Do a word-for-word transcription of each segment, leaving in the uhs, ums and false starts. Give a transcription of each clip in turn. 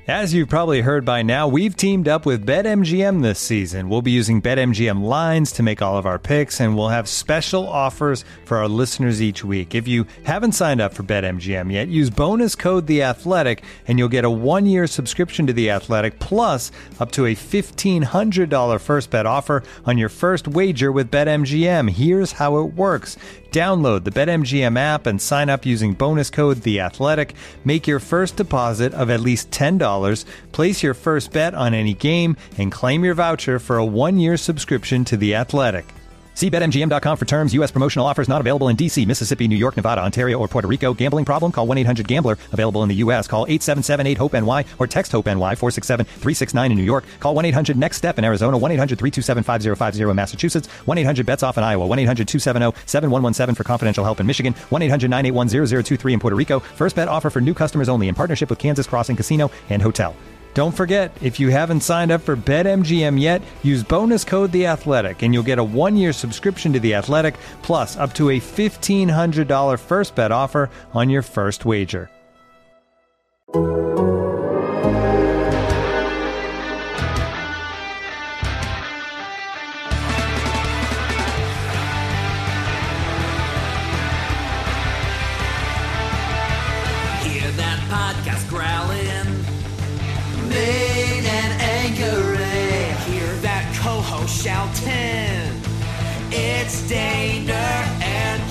As you've probably heard by now, we've teamed up with BetMGM this season. We'll be using BetMGM lines to make all of our picks, and we'll have special offers for our listeners each week. If you haven't signed up for BetMGM yet, use bonus code The Athletic, and you'll get a one-year subscription to The Athletic, plus up to a fifteen hundred dollars first bet offer on your first wager with BetMGM. Here's how it works. Download the BetMGM app and sign up using bonus code The Athletic. Make your first deposit of at least ten dollars. Place your first bet on any game and claim your voucher for a one-year subscription to The Athletic. See Bet M G M dot com for terms. U S promotional offers not available in D C, Mississippi, New York, Nevada, Ontario, or Puerto Rico. Gambling problem? Call one eight hundred gambler. Available in the U S. Call eight seven seven eight hope N Y or text HOPE-NY four six seven three six nine in New York. Call one eight hundred next step in Arizona. one eight hundred three two seven five zero five zero in Massachusetts. one eight hundred bets off in Iowa. one eight hundred two seven zero seven one one seven for confidential help in Michigan. one eight hundred nine eight one zero zero two three in Puerto Rico. First bet offer for new customers only in partnership with Kansas Crossing Casino and Hotel. Don't forget, if you haven't signed up for BetMGM yet, use bonus code The Athletic, and you'll get a one-year subscription to The Athletic, plus up to a fifteen hundred dollars first bet offer on your first wager. Hear that podcast growling. Mean and angry. Hear that co-host shouting. It's Daner and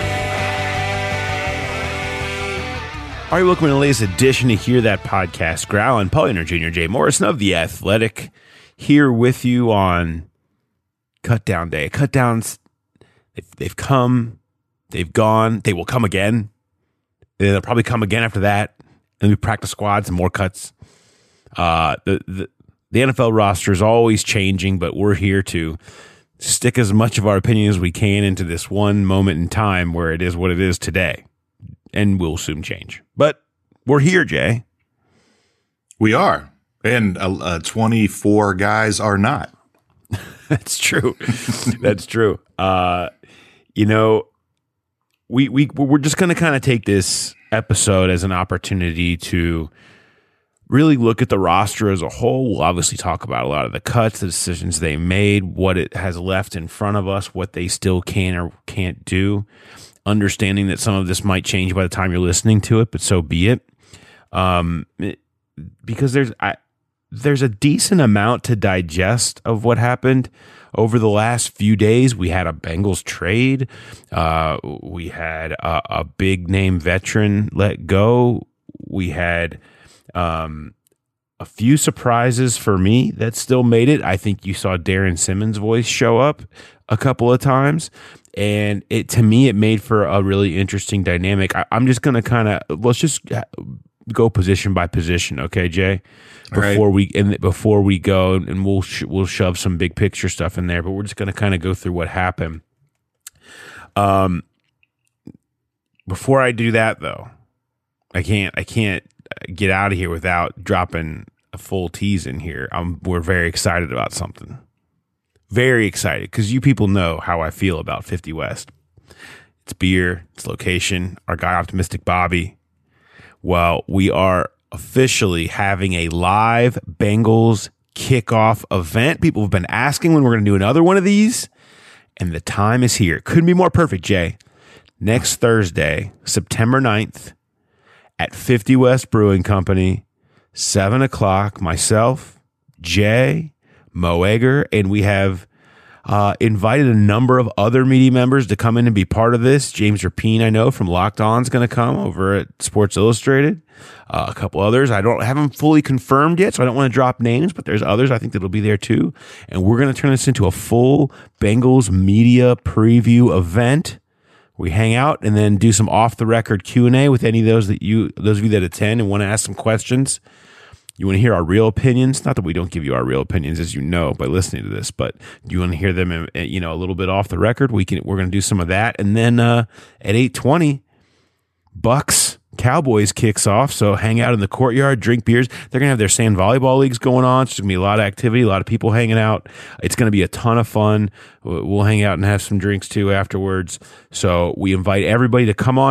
Jay. All right, welcome to the latest edition to Hear That Podcast. Growling, Paul Hunter Junior, Jay Morrison of The Athletic, here with you on Cutdown Day. Cutdowns, they've, they've come, they've gone, they will come again. They'll probably come again after that. And we practice squads and more cuts. Uh, the, the the N F L roster is always changing, but we're here to stick as much of our opinion as we can into this one moment in time where it is what it is today, and we'll soon change. But we're here, Jay. We are, and uh, uh, twenty-four guys are not. That's true. That's true. Uh, you know, we we we're just going to kind of take this episode as an opportunity to really look at the roster as a whole. We'll obviously talk about a lot of the cuts, the decisions they made, what it has left in front of us, what they still can or can't do, understanding that some of this might change by the time you're listening to it, but so be it. Um, it, because there's I, there's a decent amount to digest of what happened over the last few days. We had a Bengals trade. Uh, we had a, a big name veteran let go. We had Um, a few surprises for me that still made it. I think you saw Darren Simmons' voice show up a couple of times, and it to me it made for a really interesting dynamic. I, I'm just gonna kind of let's just go position by position, okay, Jay? Before right. we and before we go, and we'll sh- we'll shove some big picture stuff in there, but we're just gonna kind of go through what happened. Um, before I do that though, I can't I can't. get out of here without dropping a full tease in here. Um, we're very excited about something. Very excited because you people know how I feel about fifty West. It's beer, it's location, our guy Optimistic Bobby. Well, we are officially having a live Bengals kickoff event. People have been asking when we're going to do another one of these, and the time is here. Couldn't be more perfect, Jay. Next Thursday, September ninth, at fifty West Brewing Company, seven o'clock, myself, Jay, Mo Egger, and we have uh, invited a number of other media members to come in and be part of this. James Rapine, I know, from Locked On is going to come over at Sports Illustrated. Uh, a couple others. I don't have them fully confirmed yet, so I don't want to drop names, but there's others I think that'll be there too. And we're going to turn this into a full Bengals media preview event. We hang out and then do some off-the-record Q and A with any of those that you, those of you that attend and want to ask some questions. You want to hear our real opinions? Not that we don't give you our real opinions, as you know, by listening to this, but do you want to hear them, you know, a little bit off the record? We can. We're going to do some of that, and then uh, at eight twenty, Bucks Cowboys kicks off. So hang out in the courtyard, drink beers. They're going to have their sand volleyball leagues going on. It's going to be a lot of activity, a lot of people hanging out. It's going to be a ton of fun. We'll hang out and have some drinks too afterwards. So we invite everybody to come on up.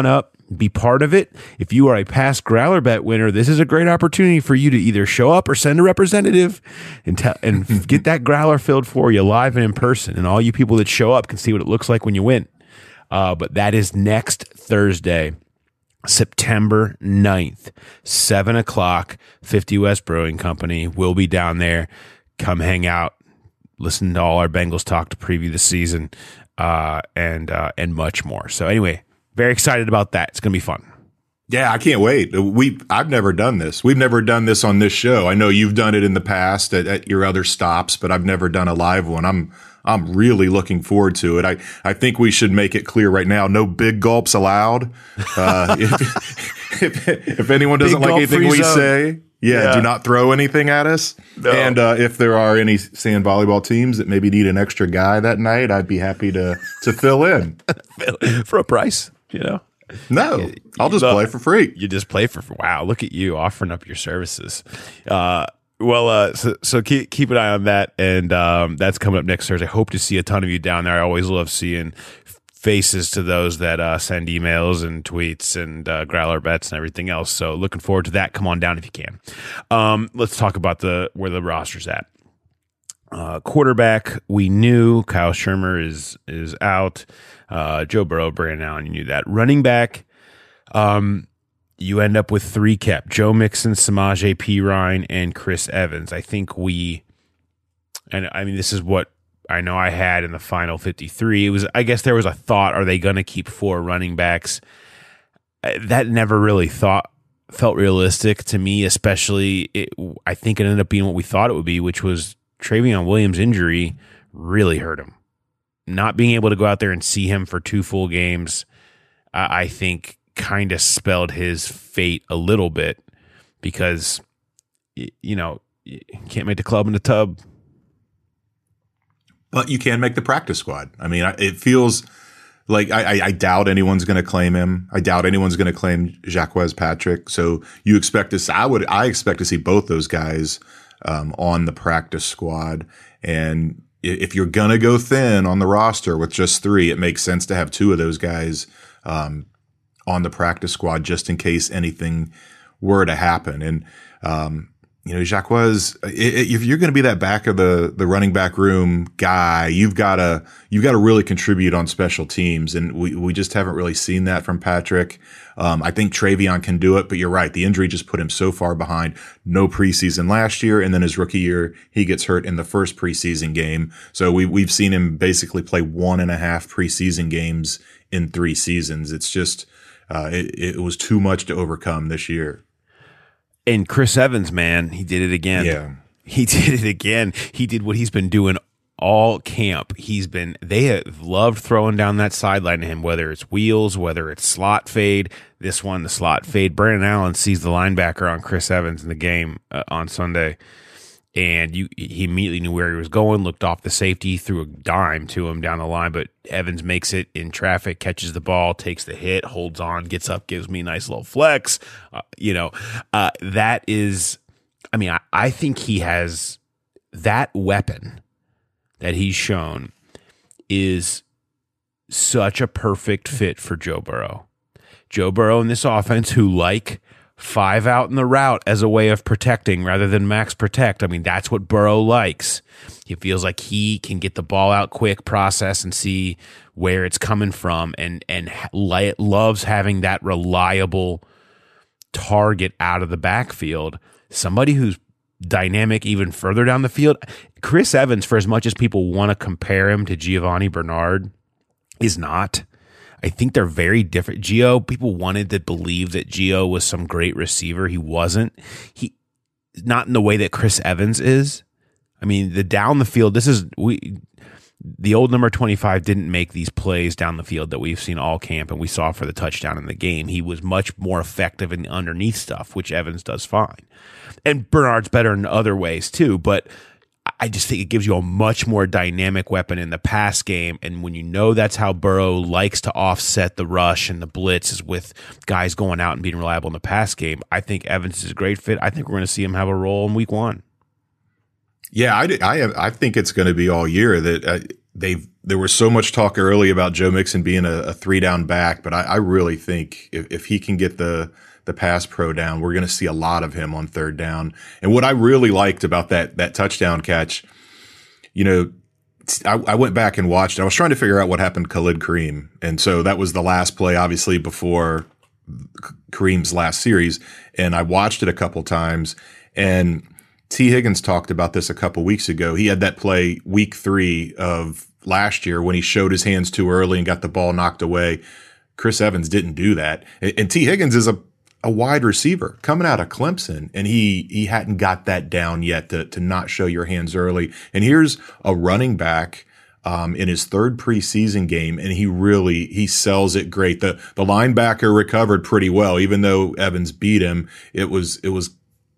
be part of it. If you are a past Growler Bet winner, this is a great opportunity for you to either show up or send a representative and te- and get that Growler filled for you live and in person. And all you people that show up can see what it looks like when you win. Uh, but that is next Thursday, September ninth, seven o'clock, fifty West Brewing Company. We'll be down there. Come hang out, listen to all our Bengals talk to preview the season, uh, and uh, and much more. So anyway, very excited about that. It's going to be fun. Yeah, I can't wait. We I've never done this. We've never done this on this show. I know you've done it in the past at, at your other stops, but I've never done a live one. I'm I'm really looking forward to it. I, I think we should make it clear right now, no big gulps allowed. Uh, if, if, if anyone doesn't Big like gulp anything free we zone. say, yeah, Yeah. do not throw anything at us. No. And uh, if there are any sand volleyball teams that maybe need an extra guy that night, I'd be happy to to fill in. For a price, you know. No, I'll just Look, play for free. You just play for wow! Look at you offering up your services. Uh, well, uh, so so keep keep an eye on that, and um, that's coming up next Thursday. Hope to see a ton of you down there. I always love seeing faces to those that uh, send emails and tweets and uh, growler bets and everything else. So looking forward to that. Come on down if you can. Um, let's talk about the where the roster's at. Uh, quarterback, we knew Kyle Shermer is is out. Uh, Joe Burrow, Brandon Allen, you knew that. Running back, um, you end up with three kept: Joe Mixon, Samaje Perine, and Chris Evans. I think we, and I mean, this is what I know I had in the final fifty-three. It was, I guess, there was a thought: are they going to keep four running backs? Uh, That never really thought felt realistic to me, especially. It, I think it ended up being what we thought it would be, which was Travion Williams' injury really hurt him. Not being able to go out there and see him for two full games, uh, I think, kind of spelled his fate a little bit because, y- you know, you can't make the club in the tub. But you can make the practice squad. I mean, I- it feels like I, I, I doubt anyone's going to claim him. I doubt anyone's going to claim Jacquez Patrick. So you expect to see, I would, I expect to see both those guys um, on the practice squad. And if you're going to go thin on the roster with just three, it makes sense to have two of those guys um, on the practice squad just in case anything were to happen. And, um, you know, Jacquez, if you're going to be that back of the, the running back room guy, you've got to, you've got to really contribute on special teams. And we, we just haven't really seen that from Patrick. Um, I think Travion can do it, but you're right. The injury just put him so far behind. No preseason last year. And then his rookie year, he gets hurt in the first preseason game. So we, we've seen him basically play one and a half preseason games in three seasons. It's just, uh, it, it was too much to overcome this year. And Chris Evans, man, he did it again. Yeah. He did it again. He did what he's been doing all camp. He's been, they have loved throwing down that sideline to him, whether it's wheels, whether it's slot fade. This one, the slot fade. Brandon Allen sees the linebacker on Chris Evans in the game uh, on Sunday, and you, he immediately knew where he was going, looked off the safety, threw a dime to him down the line, but Evans makes it in traffic, catches the ball, takes the hit, holds on, gets up, gives me a nice little flex. Uh, you know, uh, that is, I mean, I, I think he has that weapon that he's shown is such a perfect fit for Joe Burrow. Joe Burrow in this offense, who like five out in the route as a way of protecting rather than max protect. I mean, that's what Burrow likes. He feels like he can get the ball out quick, process, and see where it's coming from, and and li- loves having that reliable target out of the backfield. Somebody who's dynamic even further down the field. Chris Evans, for as much as people want to compare him to Giovanni Bernard, is not. I think they're very different. Gio, people wanted to believe that Gio was some great receiver. He wasn't. He not in the way that Chris Evans is. I mean, the down the field, this is we the old number twenty-five didn't make these plays down the field that we've seen all camp and we saw for the touchdown in the game. He was much more effective in the underneath stuff, which Evans does fine. And Bernard's better in other ways too, but I just think it gives you a much more dynamic weapon in the pass game. And when you know that's how Burrow likes to offset the rush and the blitz is with guys going out and being reliable in the pass game, I think Evans is a great fit. I think we're going to see him have a role in week one. Yeah, I, I, I think it's going to be all year that uh, they've there was so much talk early about Joe Mixon being a, a three down back, but I, I really think if, if he can get the the pass pro down, we're going to see a lot of him on third down. And what I really liked about that that touchdown catch, you know, I, I went back and watched. I was trying to figure out what happened to Khalid Kareem, and so that was the last play, obviously before Kareem's last series. And I watched it a couple times, and T. Higgins talked about this a couple weeks ago. He had that play week three of last year when he showed his hands too early and got the ball knocked away. Chris Evans didn't do that. And, and T. Higgins is a, a wide receiver coming out of Clemson, and he he hadn't got that down yet to, to not show your hands early. And here's a running back um, in his third preseason game, and he really he sells it great. The the linebacker recovered pretty well, even though Evans beat him. It was it was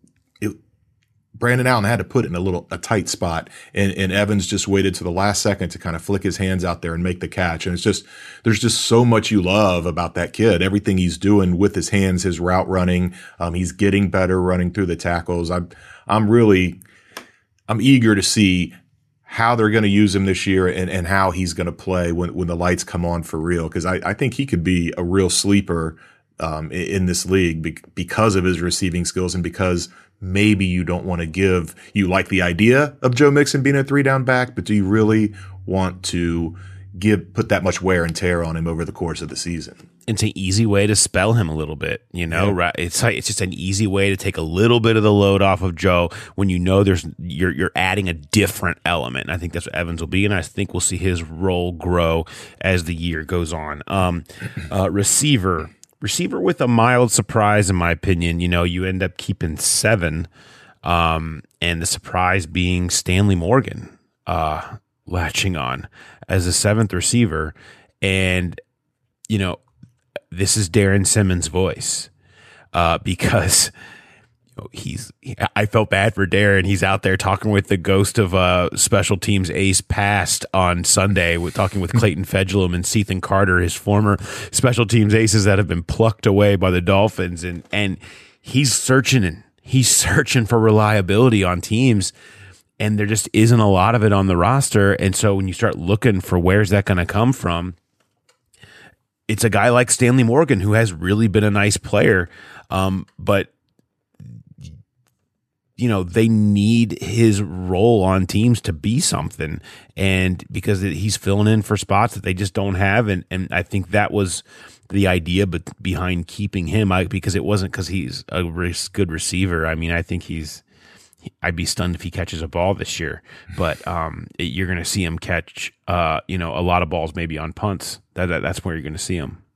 Brandon Allen had to put it in a little, a tight spot, and, and Evans just waited to the last second to kind of flick his hands out there and make the catch. And it's just, there's just so much you love about that kid. Everything he's doing with his hands, his route running, um, he's getting better running through the tackles. I'm, I'm really, I'm eager to see how they're going to use him this year and, and how he's going to play when, when the lights come on for real. Cause I, I think he could be a real sleeper, um, in, in this league be, because of his receiving skills and because maybe you don't want to give, you like the idea of Joe Mixon being a three down back, but do you really want to give, put that much wear and tear on him over the course of the season? It's an easy way to spell him a little bit, you know, yeah. Right? It's like, it's just an easy way to take a little bit of the load off of Joe when you know there's, you're, you're adding a different element. And I think that's what Evans will be. And I think we'll see his role grow as the year goes on. Um, uh, receiver. Receiver with a mild surprise, in my opinion. You know, you end up keeping seven, um, and the surprise being Stanley Morgan uh, latching on as a seventh receiver. And, you know, this is Darren Simmons' voice uh, because you know, he's. I felt bad for Darren. He's out there talking with the ghost of uh, special teams ace past on Sunday, with talking with Clayton Fedulum and Sethan Carter, his former special teams aces that have been plucked away by the Dolphins, and and he's searching and he's searching for reliability on teams, and there just isn't a lot of it on the roster. And so when you start looking for where's that going to come from, it's a guy like Stanley Morgan who has really been a nice player, um, but. You know, they need his role on teams to be something, and because he's filling in for spots that they just don't have. And, and I think that was the idea but behind keeping him, I, because it wasn't because he's a good receiver. I mean, I think he's, I'd be stunned if he catches a ball this year, but um, it, you're going to see him catch, uh, you know, a lot of balls maybe on punts. That, that That's where you're going to see him.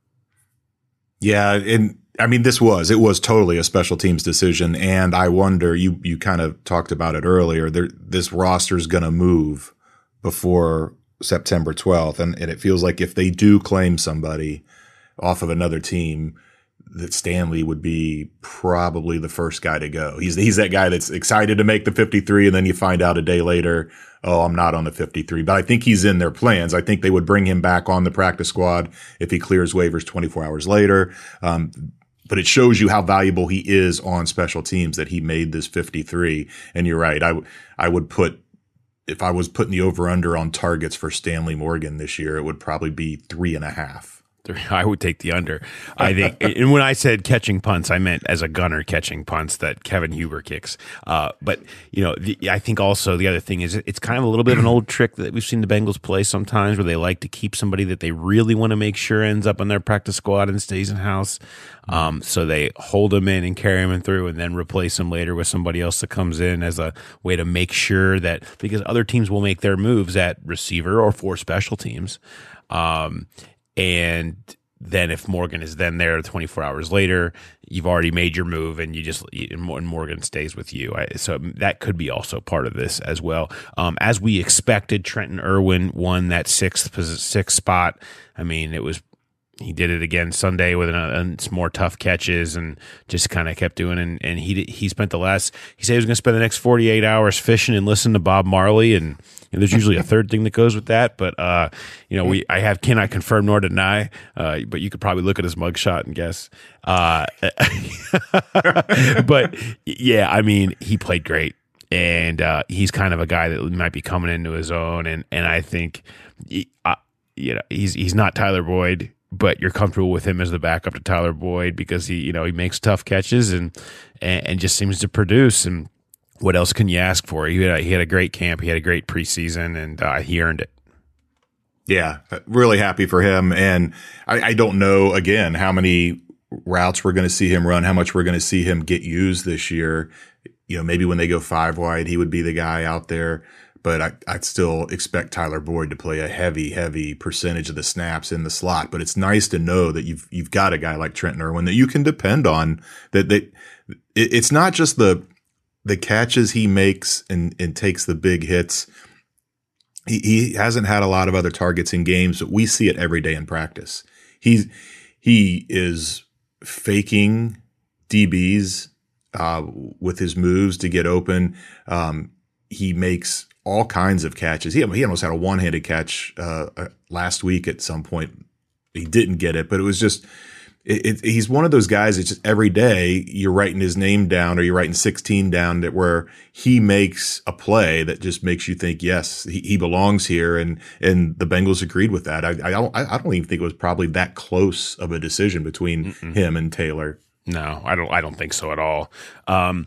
Yeah. And, I mean, this was, it was totally a special teams decision. And I wonder, you, you kind of talked about it earlier, there, this roster is going to move before September twelfth. And, and it feels like if they do claim somebody off of another team, that Stanley would be probably the first guy to go. He's, he's that guy that's excited to make the fifty-three. And then you find out a day later, oh, I'm not on the fifty-three, but I think he's in their plans. I think they would bring him back on the practice squad if he clears waivers twenty-four hours later. Um, But it shows you how valuable he is on special teams that he made this fifty-three. And you're right. I, w- I would put, if I was putting the over under on targets for Stanley Morgan this year, it would probably be three and a half. I would take the under. I think, and when I said catching punts, I meant as a gunner catching punts that Kevin Huber kicks. Uh, but you know, the, I think also the other thing is it's kind of a little bit of an old trick that we've seen the Bengals play sometimes, where they like to keep somebody that they really want to make sure ends up on their practice squad and stays in house. Um, so they hold him in and carry him through, and then replace him later with somebody else that comes in as a way to make sure that, because other teams will make their moves at receiver or for special teams. Um, And then if Morgan is then there twenty-four hours later, you've already made your move, and you just and Morgan stays with you. I, so that could be also part of this as well. Um, as we expected, Trenton Irwin won that sixth sixth spot. I mean, it was. He did it again Sunday with an, uh, some more tough catches, and just kind of kept doing. And, and he he spent the last. He said he was going to spend the next forty-eight hours fishing and listening to Bob Marley. And, and there's usually a third thing that goes with that. But uh, you know, we I have cannot confirm nor deny. Uh, but you could probably look at his mugshot and guess. Uh, but yeah, I mean, he played great. and uh, he's kind of a guy that might be coming into his own. And and I think, he, uh, you know, he's he's not Tyler Boyd, but you're comfortable with him as the backup to Tyler Boyd because he, you know, he makes tough catches and and, and just seems to produce. And what else can you ask for? He had a, he had a great camp, he had a great preseason, and uh, he earned it. Yeah, really happy for him. And I, I don't know, again, how many routes we're going to see him run, how much we're going to see him get used this year. You know, maybe when they go five wide, he would be the guy out there. But I, I'd still expect Tyler Boyd to play a heavy, heavy percentage of the snaps in the slot. But it's nice to know that you've you've got a guy like Trenton Irwin that you can depend on. That that it, it's not just the the catches he makes and, and takes the big hits. He, he hasn't had a lot of other targets in games, but we see it every day in practice. He's he is faking D Bs uh, with his moves to get open. Um, he makes all kinds of catches. He, he almost had a one-handed catch uh, last week at some point. He didn't get it, but it was just it, it, he's one of those guys that just every day you're writing his name down or you're writing sixteen down that where he makes a play that just makes you think, yes, he, he belongs here. And, and the Bengals agreed with that. I, I don't, I don't even think it was probably that close of a decision between Mm-mm. him and Taylor. No, I don't, I don't think so at all. Um,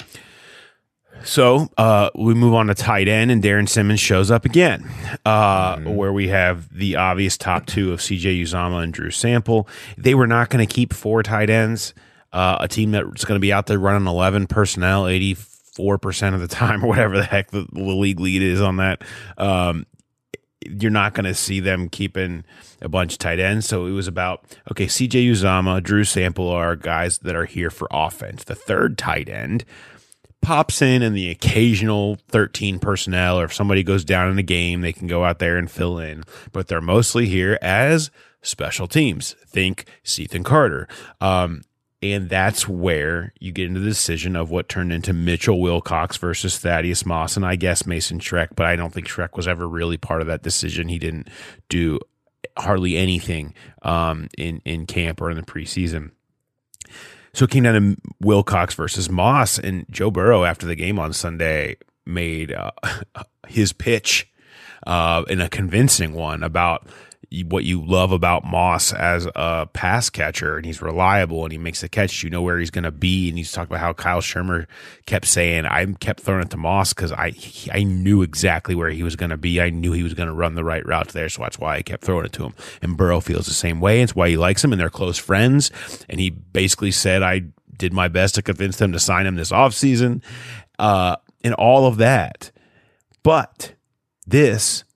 So uh, we move on to tight end, and Darren Simmons shows up again, uh, mm-hmm. where we have the obvious top two of C J Uzomah and Drew Sample. They were not going to keep four tight ends, uh, a team that's going to be out there running eleven personnel eighty-four percent of the time or whatever the heck the, the league lead is on that. Um, you're not going to see them keeping a bunch of tight ends. So it was about, okay, C J Uzomah, Drew Sample are guys that are here for offense. The third tight end pops in and the occasional thirteen personnel, or if somebody goes down in a game, they can go out there and fill in. But they're mostly here as special teams. Think Sethan Carter. Um, and that's where you get into the decision of what turned into Mitchell Wilcox versus Thaddeus Moss, and I guess Mason Schreck, but I don't think Schreck was ever really part of that decision. He didn't do hardly anything um, in, in camp or in the preseason. So it came down to Wilcox versus Moss, and Joe Burrow after the game on Sunday made uh, his pitch uh, in a convincing one about what you love about Moss as a pass catcher, and he's reliable and he makes the catch. You know where he's going to be, and he's talking about how Kyle Shermer kept saying, I kept throwing it to Moss because I he, I knew exactly where he was going to be. I knew he was going to run the right route there, so that's why I kept throwing it to him. And Burrow feels the same way. It's why he likes him, and they're close friends. And he basically said, I did my best to convince them to sign him this offseason, uh, and all of that. But this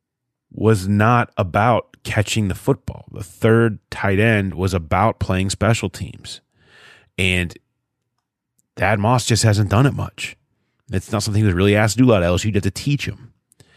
was not about catching the football. The third tight end was about playing special teams. And Thad Moss just hasn't done it much. It's not something he was really asked to do a lot else. You'd have to teach him.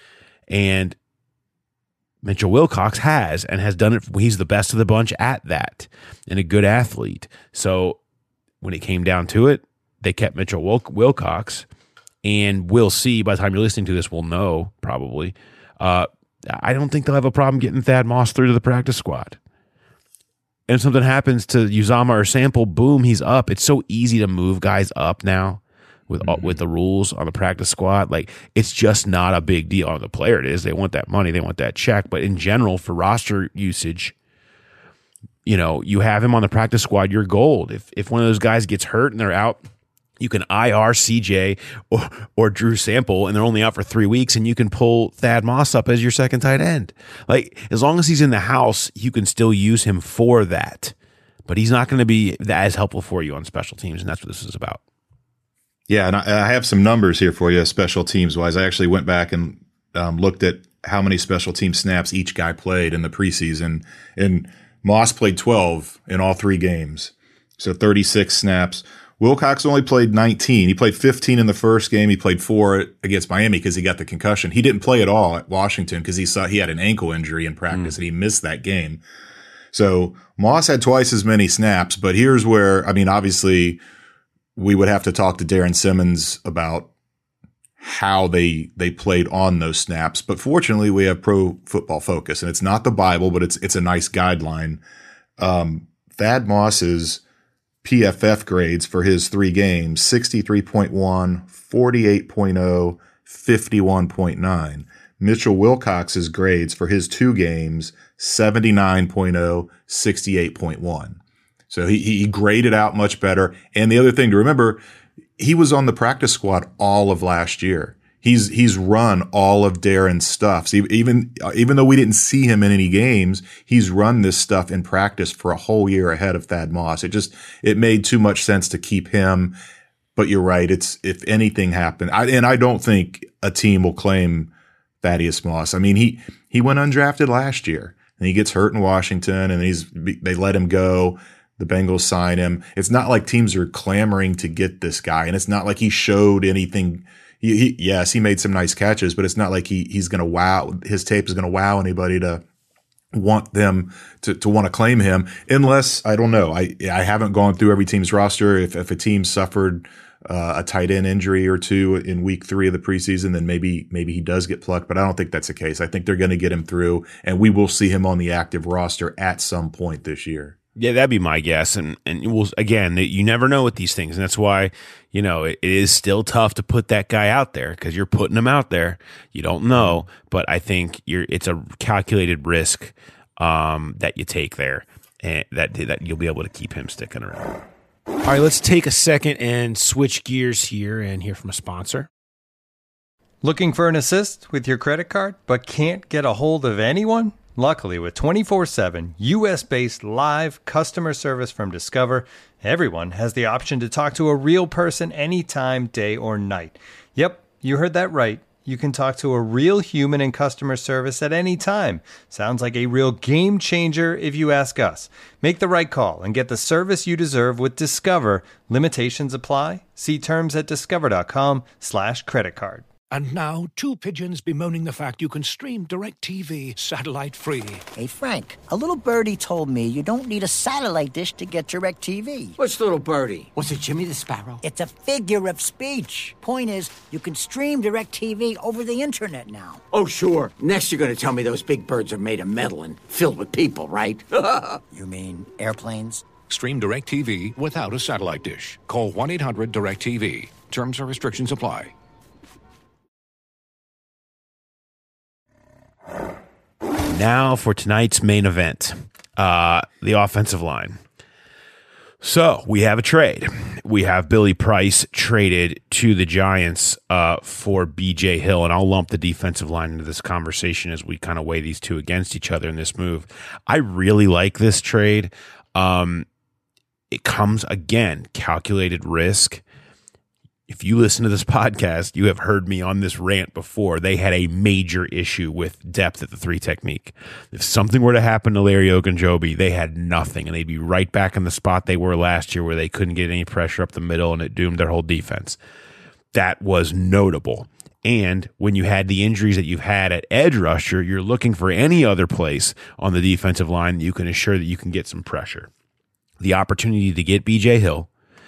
And Mitchell Wilcox has, and has done it. He's the best of the bunch at that, and a good athlete. So when it came down to it, they kept Mitchell Wil- Wilcox, and we'll see, by the time you're listening to this, we'll know probably, uh, I don't think they'll have a problem getting Thad Moss through to the practice squad. And if something happens to Uzomah or Sample, boom, he's up. It's so easy to move guys up now with mm-hmm. with the rules on the practice squad. Like, it's just not a big deal. On the player it is. They want that money. They want that check. But in general, for roster usage, you know, you have him on the practice squad, you're gold. If if one of those guys gets hurt and they're out, you can I R C J or, or Drew Sample, and they're only out for three weeks, and you can pull Thad Moss up as your second tight end. Like, as long as he's in the house, you can still use him for that. But he's not going to be as helpful for you on special teams, and that's what this is about. Yeah, and I, I have some numbers here for you, special teams-wise. I actually went back and um, looked at how many special team snaps each guy played in the preseason, and Moss played twelve in all three games, so thirty-six snaps. Wilcox only played nineteen. He played fifteen in the first game. He played four against Miami because he got the concussion. He didn't play at all at Washington because he saw he had an ankle injury in practice mm. and he missed that game. So Moss had twice as many snaps, but here's where, I mean, obviously we would have to talk to Darren Simmons about how they they played on those snaps. But fortunately, we have Pro Football Focus, and it's not the Bible, but it's it's a nice guideline. Um, Thad Moss's P F F grades for his three games, sixty-three point one, forty-eight point oh, fifty-one point nine. Mitchell Wilcox's grades for his two games, seventy-nine point oh, sixty-eight point one. So he, he graded out much better. And the other thing to remember, he was on the practice squad all of last year. He's he's run all of Darren's stuff. So even even though we didn't see him in any games, he's run this stuff in practice for a whole year ahead of Thad Moss. It just it made too much sense to keep him. But you're right. It's if anything happened, I, and I don't think a team will claim Thaddeus Moss. I mean, he he went undrafted last year, and he gets hurt in Washington, and he's they let him go. The Bengals sign him. It's not like teams are clamoring to get this guy, and it's not like he showed anything. He, he, yes, he made some nice catches, but it's not like he he's going to wow. His tape is going to wow anybody to want them to, to want to claim him, unless I don't know. I I haven't gone through every team's roster. If if a team suffered uh, a tight end injury or two in week three of the preseason, then maybe maybe he does get plucked. But I don't think that's the case. I think they're going to get him through, and we will see him on the active roster at some point this year. Yeah, that'd be my guess. And, and we'll, again, you never know with these things. And that's why, you know, it, it is still tough to put that guy out there because you're putting him out there. You don't know, but I think you're, it's a calculated risk um, that you take there and that, that you'll be able to keep him sticking around. All right, let's take a second and switch gears here and hear from a sponsor. Looking for an assist with your credit card but can't get a hold of anyone? Luckily, with twenty-four seven U S-based live customer service from Discover, everyone has the option to talk to a real person anytime, day or night. Yep, you heard that right. You can talk to a real human in customer service at any time. Sounds like a real game changer if you ask us. Make the right call and get the service you deserve with Discover. Limitations apply. See terms at discover.com slash credit card. And now, two pigeons bemoaning the fact you can stream DirecTV satellite-free. Hey, Frank, a little birdie told me you don't need a satellite dish to get DirecTV. Which little birdie? Was it Jimmy the Sparrow? It's a figure of speech. Point is, you can stream DirecTV over the internet now. Oh, sure. Next you're going to tell me those big birds are made of metal and filled with people, right? You mean airplanes? Stream DirecTV without a satellite dish. Call one eight hundred direct T V. Terms and restrictions apply. Now for tonight's main event, uh, the offensive line. So we have a trade. We have Billy Price traded to the Giants uh, for B J Hill, and I'll lump the defensive line into this conversation as we kind of weigh these two against each other in this move. I really like this trade. Um, it comes, again, calculated risk. If you listen to this podcast, you have heard me on this rant before. They had a major issue with depth at the three technique. If something were to happen to Larry Ogunjobi, they had nothing, and they'd be right back in the spot they were last year where they couldn't get any pressure up the middle, and it doomed their whole defense. That was notable. And when you had the injuries that you've had at edge rusher, you're looking for any other place on the defensive line that you can assure that you can get some pressure. The opportunity to get B J Hill,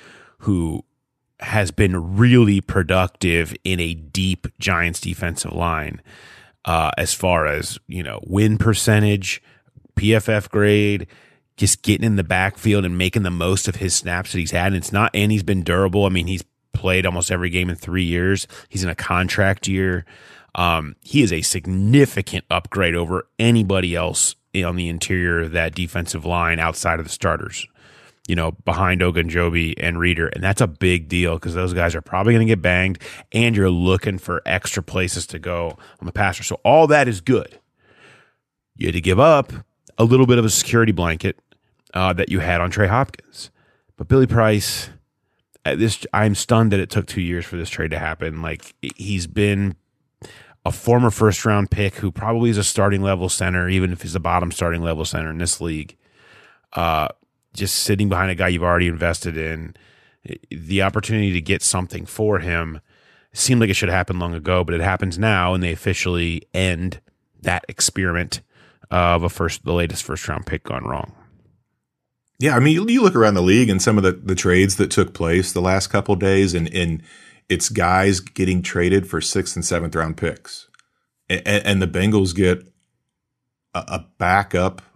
who has been really productive in a deep Giants defensive line uh, as far as, you know, win percentage, P F F grade, just getting in the backfield and making the most of his snaps that he's had. And it's not, and he's been durable. I mean, he's played almost every game in three years. He's in a contract year. Um, he is a significant upgrade over anybody else on the interior of that defensive line outside of the starters, you know, behind Ogunjobi and Reeder. And that's a big deal because those guys are probably going to get banged, and you're looking for extra places to go on the passer. So all that is good. You had to give up a little bit of a security blanket uh, that you had on Trey Hopkins. But Billy Price, at this, I'm stunned that it took two years for this trade to happen. Like, he's been a former first-round pick who probably is a starting level center, even if he's a bottom starting level center in this league. Uh, just sitting behind a guy you've already invested in, the opportunity to get something for him seemed like it should happen long ago, but it happens now, and they officially end that experiment of a first, the latest first round pick gone wrong. Yeah, I mean, you, you look around the league and some of the, the trades that took place the last couple of days, and, and it's guys getting traded for sixth and seventh round picks, and, and the Bengals get a, a backup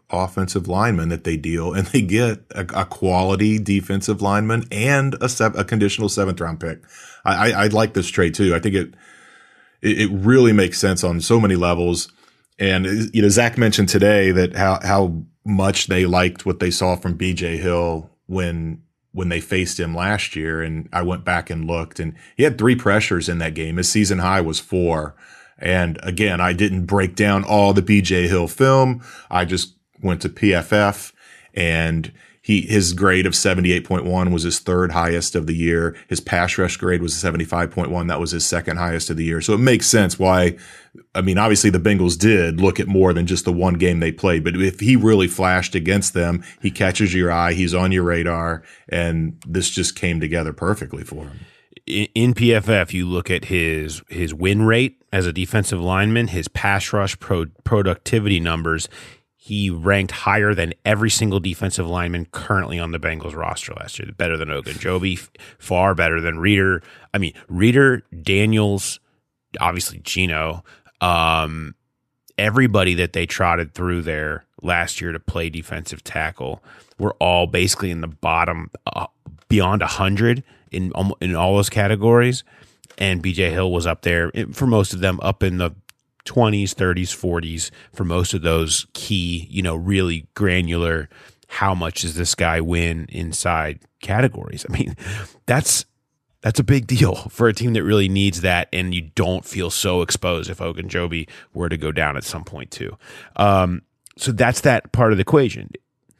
offensive linemen that they deal, and they get a, a quality defensive lineman and a, sev- a conditional seventh round pick. I, I, I like this trade too. I think it, it it really makes sense on so many levels. And you know, Zach mentioned today that how how much they liked what they saw from B J Hill when when they faced him last year. And I went back and looked, and he had three pressures in that game. His season high was four. And again, I didn't break down all the B J Hill film. I just went to P F F, and he his grade of seventy-eight point one was his third highest of the year. His pass rush grade was seventy-five point one. That was his second highest of the year. So it makes sense why, I mean, obviously the Bengals did look at more than just the one game they played, but if he really flashed against them, he catches your eye, he's on your radar, and this just came together perfectly for him. In P F F, you look at his his win rate as a defensive lineman, his pass rush pro- productivity numbers. He ranked higher than every single defensive lineman currently on the Bengals roster last year. Better than Ogunjobi, far better than Reeder. I mean, Reeder, Daniels, obviously Geno. Um, everybody that they trotted through there last year to play defensive tackle were all basically in the bottom, uh, beyond one hundred in in all those categories. And B J Hill was up there for most of them, up in the twenties, thirties, forties for most of those key, you know, really granular, how much does this guy win inside categories. I mean, that's that's a big deal for a team that really needs that, and you don't feel so exposed if Ogunjobi were to go down at some point too. Um, so that's that part of the equation.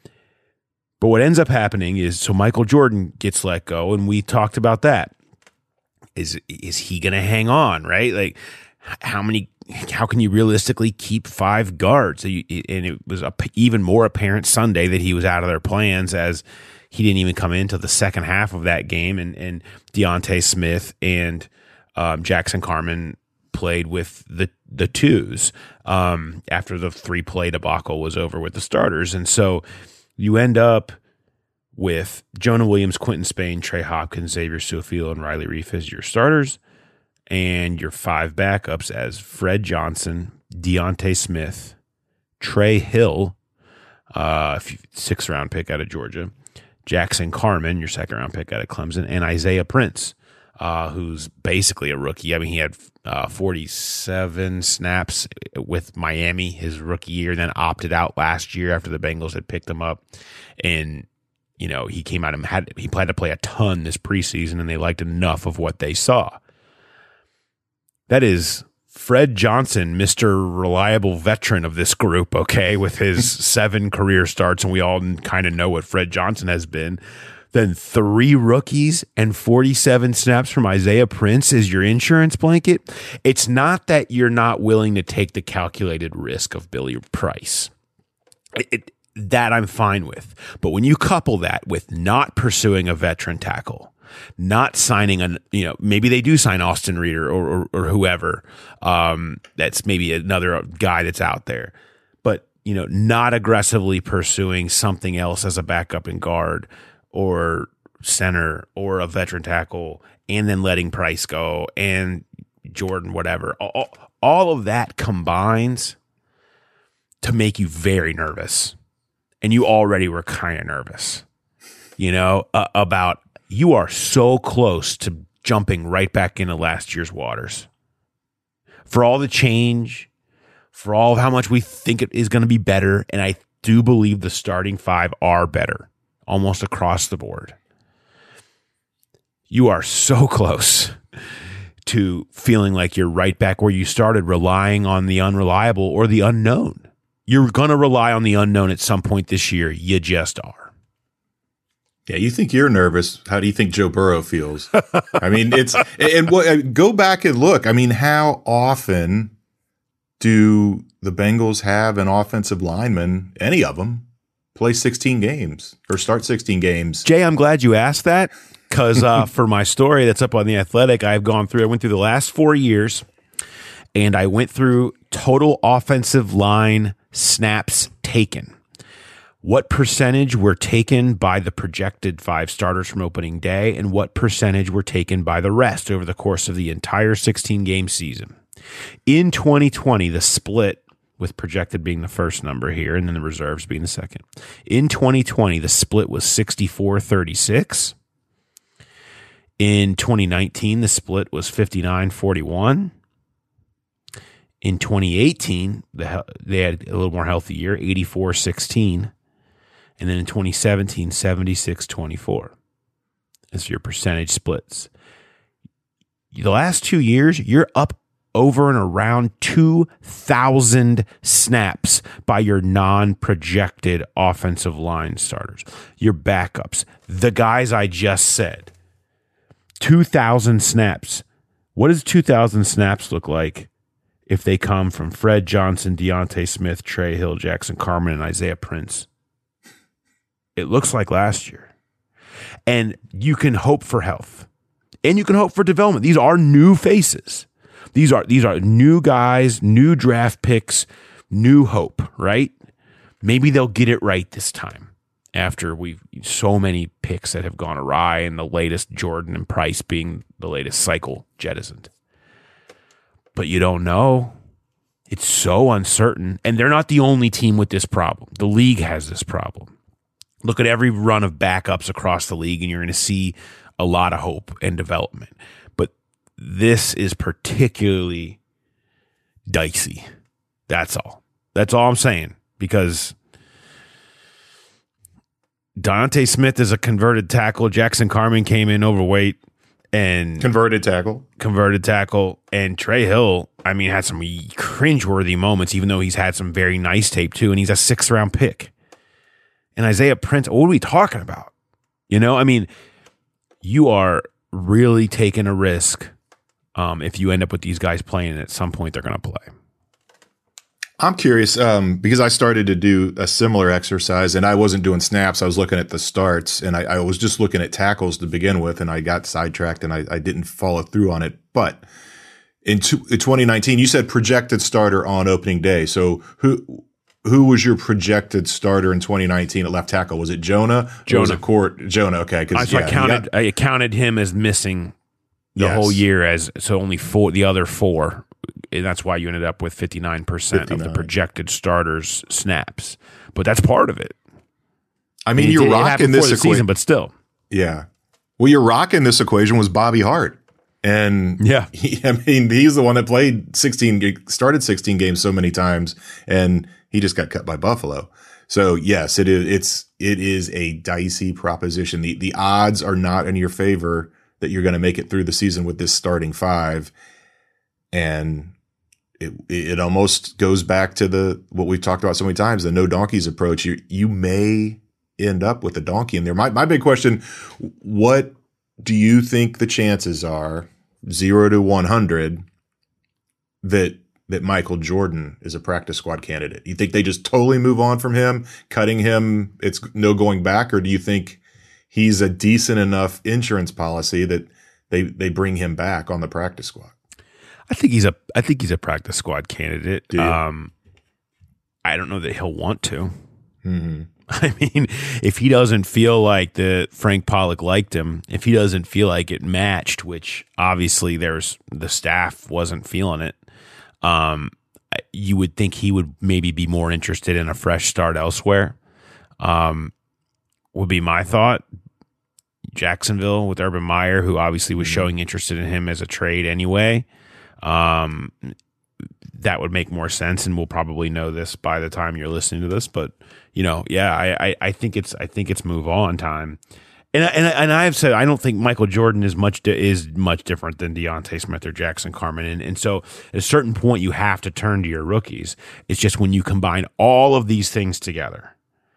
But what ends up happening is, so Michael Jordan gets let go, and we talked about that. Is is he going to hang on, right? Like, how many how can you realistically keep five guards? And it was even more apparent Sunday that he was out of their plans, as he didn't even come into the second half of that game. And, and Deontay Smith and um, Jackson Carman played with the the twos um, after the three play debacle was over with the starters. And so you end up with Jonah Williams, Quentin Spain, Trey Hopkins, Xavier Su'a-Filo, and Riley Reiff as your starters, and your five backups as Fred Johnson, Deontay Smith, Trey Hill, uh, sixth round pick out of Georgia, Jackson Carman, your second round pick out of Clemson, and Isaiah Prince, uh, who's basically a rookie. I mean, he had uh, forty-seven snaps with Miami his rookie year, then opted out last year after the Bengals had picked him up. And, you know, he came out and had, he had to play a ton this preseason, and they liked enough of what they saw. That is Fred Johnson, Mister Reliable Veteran of this group, okay, with his seven career starts, and we all kind of know what Fred Johnson has been. Then three rookies and forty-seven snaps from Isaiah Prince is your insurance blanket. It's not that you're not willing to take the calculated risk of Billy Price. It, it, that I'm fine with. But when you couple that with not pursuing a veteran tackle, not signing a, you know, maybe they do sign Austin Reeder or, or, or whoever. Um, that's maybe another guy that's out there, but, you know, not aggressively pursuing something else as a backup in guard or center or a veteran tackle, and then letting Price go and Jordan, whatever. All, all of that combines to make you very nervous. And you already were kind of nervous, you know, uh, about, you are so close to jumping right back into last year's waters. For all the change, for all of how much we think it is going to be better, and I do believe the starting five are better, almost across the board. You are so close to feeling like you're right back where you started, relying on the unreliable or the unknown. You're going to rely on the unknown at some point this year. You just are. Yeah, you think you're nervous. How do you think Joe Burrow feels? I mean, it's and what, go back and look. I mean, how often do the Bengals have an offensive lineman, any of them, play sixteen games or start sixteen games? Jay, I'm glad you asked that, because uh, for my story that's up on The Athletic, I've gone through, I went through the last four years, and I went through total offensive line snaps taken. What percentage were taken by the projected five starters from opening day, and what percentage were taken by the rest over the course of the entire sixteen-game season? In twenty twenty, the split with projected being the first number here and then the reserves being the second. In twenty twenty, the split was sixty-four thirty-six. In twenty nineteen, the split was fifty-nine forty-one. In twenty eighteen, the, they had a little more healthy year, eighty-four sixteen. And then in twenty seventeen, seventy-six twenty-four. That's your percentage splits. The last two years, you're up over and around two thousand snaps by your non-projected offensive line starters, your backups, the guys I just said. two thousand snaps. What does two thousand snaps look like if they come from Fred Johnson, Deontay Smith, Trey Hill, Jackson Carman, and Isaiah Prince? It looks like last year. And you can hope for health. And you can hope for development. These are new faces. These are these are new guys, new draft picks, new hope, right? Maybe they'll get it right this time after we've so many picks that have gone awry and the latest Jordan and Price being the latest cycle jettisoned. But you don't know. It's so uncertain. And they're not the only team with this problem. The league has this problem. Look at every run of backups across the league, and you're going to see a lot of hope and development. But this is particularly dicey. That's all. That's all I'm saying. Because Deontay Smith is a converted tackle. Jackson Carman came in overweight and Converted tackle. Converted tackle. And Trey Hill, I mean, had some cringeworthy moments, even though he's had some very nice tape too. And he's a sixth round pick. And Isaiah Prince, what are we talking about? You know, I mean, you are really taking a risk um, if you end up with these guys playing, and at some point they're going to play. I'm curious um, because I started to do a similar exercise, and I wasn't doing snaps. I was looking at the starts, and I, I was just looking at tackles to begin with, and I got sidetracked, and I, I didn't follow through on it. But in, two, in twenty nineteen, you said projected starter on opening day. So who who was your projected starter in twenty nineteen at left tackle? Was it Jonah? Jonah. Or was it Court? Jonah. Okay, because I, yeah, I counted. got, I counted him as missing the Yes. whole year, as so only four. The other four. And that's why you ended up with fifty-nine percent of the fifty-nine. projected starters snaps. But that's part of it. I mean, It you're did- it rocking happened this before the equation, season, but still. Yeah. Well, you're rocking this equation was Bobby Hart. And Yeah. he, I mean, he's the one that played sixteen, started sixteen games so many times, and he just got cut by Buffalo. So yes, it is, it's, it is a dicey proposition. The, the odds are not in your favor that you're going to make it through the season with this starting five. And it, it almost goes back to the, what we've talked about so many times, the no donkeys approach. You, you may end up with a donkey in there. My, my big question, what do you think the chances are, zero to one hundred, that that Michael Jordan is a practice squad candidate? You think they just totally move on from him, cutting him, it's no going back? Or do you think he's a decent enough insurance policy that they they bring him back on the practice squad? I think he's a. I think he's a practice squad candidate. Do you? Um, I don't know that he'll want to. Mm-hmm. I mean, if he doesn't feel like the Frank Pollock liked him, if he doesn't feel like it matched, which obviously there's the staff wasn't feeling it, um, you would think he would maybe be more interested in a fresh start elsewhere. Um, would be my thought. Jacksonville with Urban Meyer, who obviously was showing interest in him as a trade anyway. Um, that would make more sense, and we'll probably know this by the time you're listening to this. But you know, yeah, I, I, I think it's I think it's move on time. And and and I've said I don't think Michael Jordan is much is much different than Deontay Smith or Jackson Carman, and and so at a certain point you have to turn to your rookies. It's just when you combine all of these things together,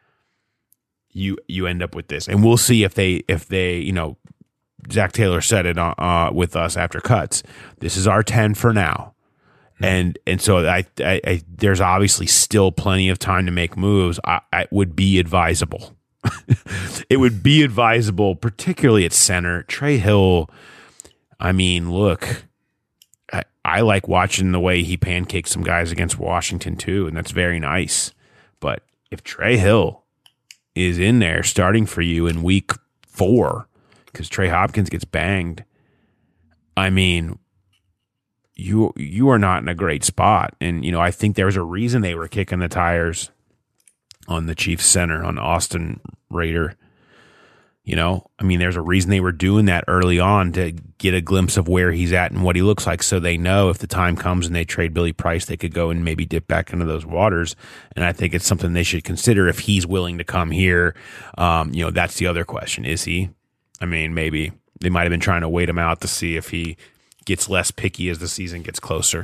you you end up with this, and we'll see if they if they you know. Zach Taylor said it uh, with us after cuts. This is our ten for now, and and so I, I, I there's obviously still plenty of time to make moves. I, I would be advisable. It would be advisable, particularly at center. Trey Hill. I mean, look, I, I like watching the way he pancakes some guys against Washington too, and that's very nice. But if Trey Hill is in there starting for you in week four, because Trey Hopkins gets banged, I mean, you you are not in a great spot. And, you know, I think there was a reason they were kicking the tires on the Chiefs center, on Austin Rader. You know, I mean, there's a reason they were doing that early on, to get a glimpse of where he's at and what he looks like, so they know if the time comes and they trade Billy Price, they could go and maybe dip back into those waters. And I think it's something they should consider if he's willing to come here. Um, you know, that's the other question. Is he? I mean, maybe they might have been trying to wait him out to see if he gets less picky as the season gets closer.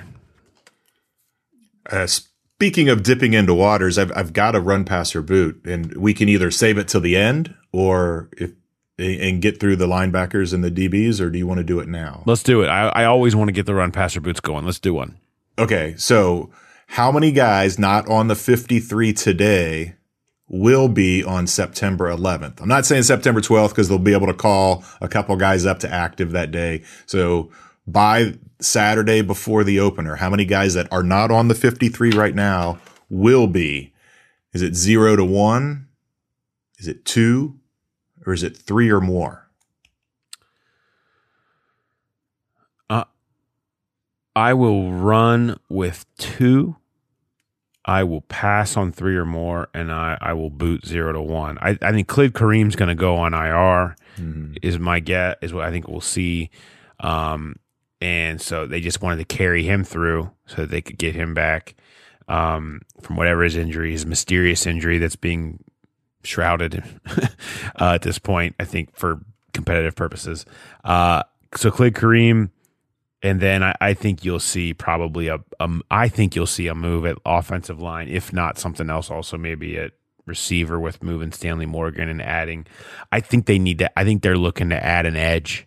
Uh, speaking of dipping into waters, I've I've got to run past her boot, and we can either save it till the end or if and get through the linebackers and the D Bs, or do you want to do it now? Let's do it. I, I always want to get the run passer boots going. Let's do one. Okay, so how many guys not on the fifty-three today will be on September eleventh? I'm not saying September twelfth because they'll be able to call a couple guys up to active that day. So by Saturday before the opener, how many guys that are not on the fifty-three right now will be? Is it zero to one? Is it two? Or is it three or more? Uh, I will run with two. I will pass on three or more, and I, I will boot zero to one. I, I think Khalid Kareem's going to go on I R, mm-hmm. is my guess, is what I think we'll see. Um, and so they just wanted to carry him through so that they could get him back um, from whatever his injury, his mysterious injury that's being shrouded uh, at this point, I think, for competitive purposes. Uh, so Khalid Kareem, and then I, I think you'll see probably a, a, I think you'll see a move at offensive line, if not something else, also maybe at receiver with moving Stanley Morgan and adding. I think they need to. I think they're looking to add an edge.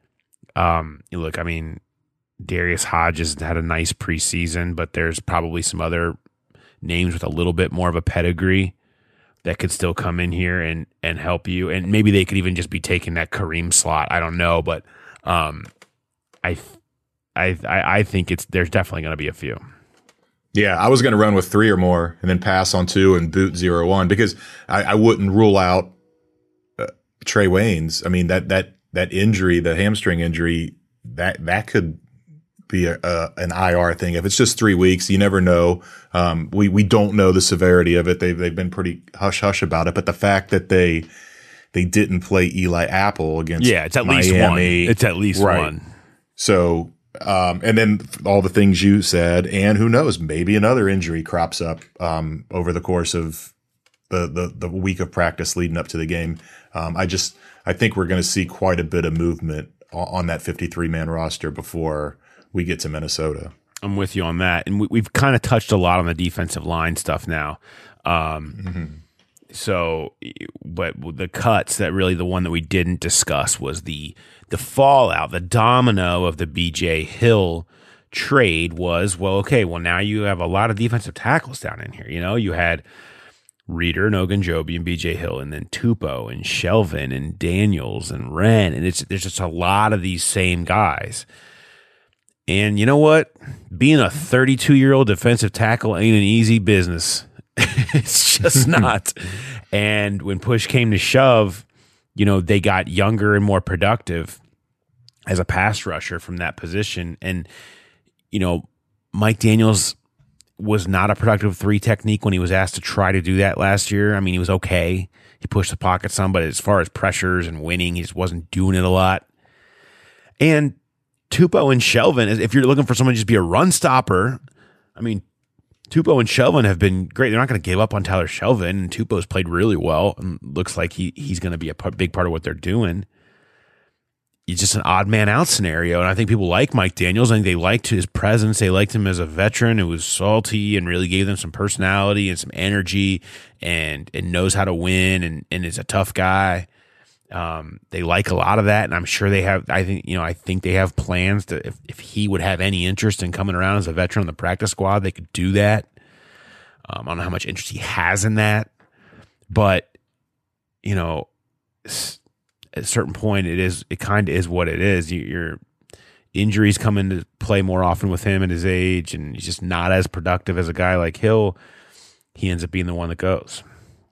Um, you look, I mean, Darius Hodges had a nice preseason, but there's probably some other names with a little bit more of a pedigree that could still come in here and, and help you. And maybe they could even just be taking that Kareem slot. I don't know, but um, I, I, I think it's there's definitely going to be a few. Yeah, I was going to run with three or more and then pass on two and boot zero one because I, I wouldn't rule out uh, Trey Waynes. I mean, that that that injury, the hamstring injury, that that could be a, a, an I R thing. If it's just three weeks, you never know. Um, we we don't know the severity of it. They've they've been pretty hush hush about it. But the fact that they they didn't play Eli Apple against yeah, it's at Miami, least one. It's at least right. one. So um, and then all the things you said, and who knows, maybe another injury crops up um, over the course of the, the the week of practice leading up to the game. Um, I just I think we're going to see quite a bit of movement on, on that fifty-three man roster before we get to Minnesota. I'm with you on that. And we, we've kind of touched a lot on the defensive line stuff now. Um, mm-hmm. So, but the cuts, that really the one that we didn't discuss was the the fallout, the domino of the B J Hill trade was, well, okay, well, now you have a lot of defensive tackles down in here. You know, you had Reeder and Ogunjobi and B J Hill, and then Tupou and Shelvin and Daniels and Wren. And it's there's just a lot of these same guys. And you know what? Being a thirty-two-year-old defensive tackle ain't an easy business. It's just not. And when push came to shove, you know, they got younger and more productive as a pass rusher from that position. And, you know, Mike Daniels was not a productive three technique when he was asked to try to do that last year. I mean, he was okay. He pushed the pocket some, but as far as pressures and winning, he just wasn't doing it a lot. And Tupou and Shelvin, if you're looking for someone to just be a run stopper, I mean, Tupou and Shelvin have been great. They're not going to give up on Tyler Shelvin, and Tupou's played really well and looks like he he's going to be a p- big part of what they're doing. It's just an odd man out scenario, and I think people like Mike Daniels. I think they liked his presence. They liked him as a veteran who was salty and really gave them some personality and some energy and, and knows how to win and, and is a tough guy. Um, they like a lot of that, and I'm sure they have. I think you know. I think they have plans to if, if he would have any interest in coming around as a veteran on the practice squad, they could do that. Um, I don't know how much interest he has in that, but you know, at a certain point, it is it kind of is what it is. You, your injuries come into play more often with him at his age, and he's just not as productive as a guy like Hill. He ends up being the one that goes.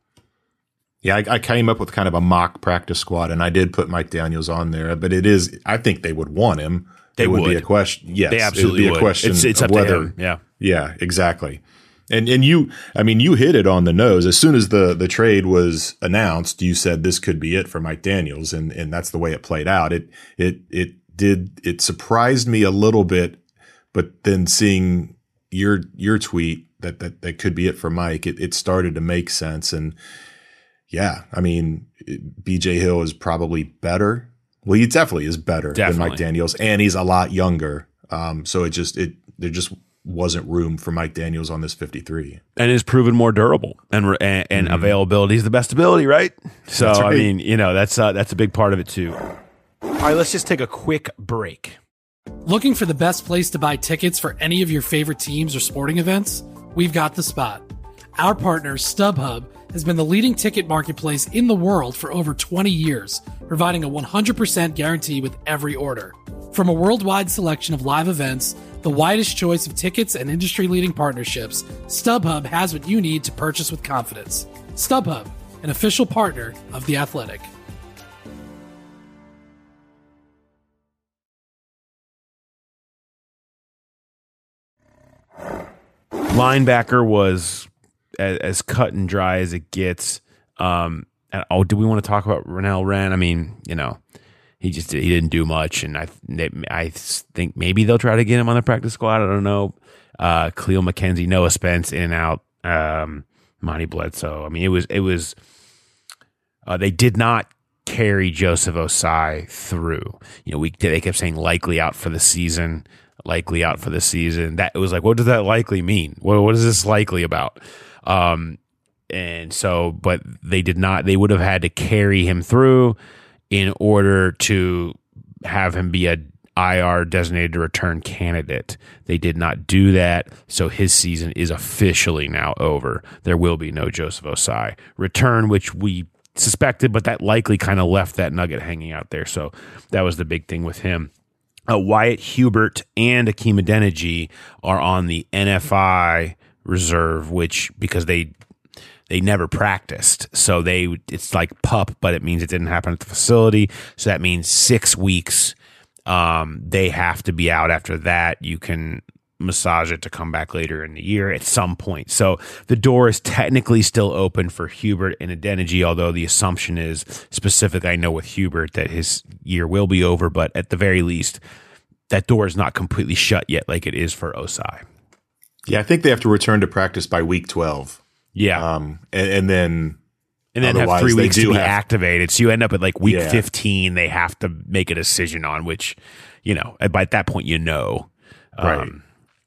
Yeah, I, I came up with kind of a mock practice squad, and I did put Mike Daniels on there. But it is, I think they would want him. They it would, would be a question. Yes, They absolutely it would be a would. question It's, it's of up whether. to him. Yeah. Yeah, exactly. And and you, I mean, you hit it on the nose. As soon as the the trade was announced, you said this could be it for Mike Daniels, and and that's the way it played out. It it it did it surprised me a little bit, but then seeing your your tweet that that that could be it for Mike, it it started to make sense. And yeah, I mean, B J Hill is probably better. Well, he definitely is better Definitely. than Mike Daniels, and he's a lot younger. Um, so it just it there just wasn't room for Mike Daniels on this fifty-three. And is proven more durable and and, and mm-hmm. availability is the best ability, right? So right. I mean, you know, that's uh, that's a big part of it too. All right, let's just take a quick break. Looking for the best place to buy tickets for any of your favorite teams or sporting events? We've got the spot. Our partner, StubHub, has been the leading ticket marketplace in the world for over twenty years, providing a one hundred percent guarantee with every order. From a worldwide selection of live events, the widest choice of tickets and industry-leading partnerships, StubHub has what you need to purchase with confidence. StubHub, an official partner of The Athletic. Linebacker was as, as cut and dry as it gets. Um, and, oh, do we want to talk about Renell Wren? I mean, you know, he just he didn't do much, and I I think maybe they'll try to get him on the practice squad. I don't know. Uh, Khalil McKenzie, Noah Spence, in and out. Um, Monty Bledsoe. I mean, it was it was. Uh, they did not carry Joseph Osai through. You know, we they kept saying likely out for the season. Likely out for the season. That it was like, what does that likely mean? What what is this likely about? Um, and so, but they did not. They would have had to carry him through in order to have him be a I R designated to return candidate. They did not do that, so his season is officially now over. There will be no Joseph Osai return, which we suspected, but that likely kind of left that nugget hanging out there. So that was the big thing with him. Uh, Wyatt Hubert and Akeem Adeniji are on the N F I reserve, which because they they never practiced, so they it's like pup, but it means it didn't happen at the facility. So that means six weeks. Um, they have to be out after that. You can massage it to come back later in the year at some point. So the door is technically still open for Hubert and Adeniji, although the assumption is specific. I know with Hubert that his year will be over, but at the very least, that door is not completely shut yet like it is for Osai. Yeah, I think they have to return to practice by week twelve. Yeah. Um, and, and then and then have three weeks to be have, activated. So you end up at like week yeah. fifteen, they have to make a decision on which, you know, by at that point, you know. Right. Um,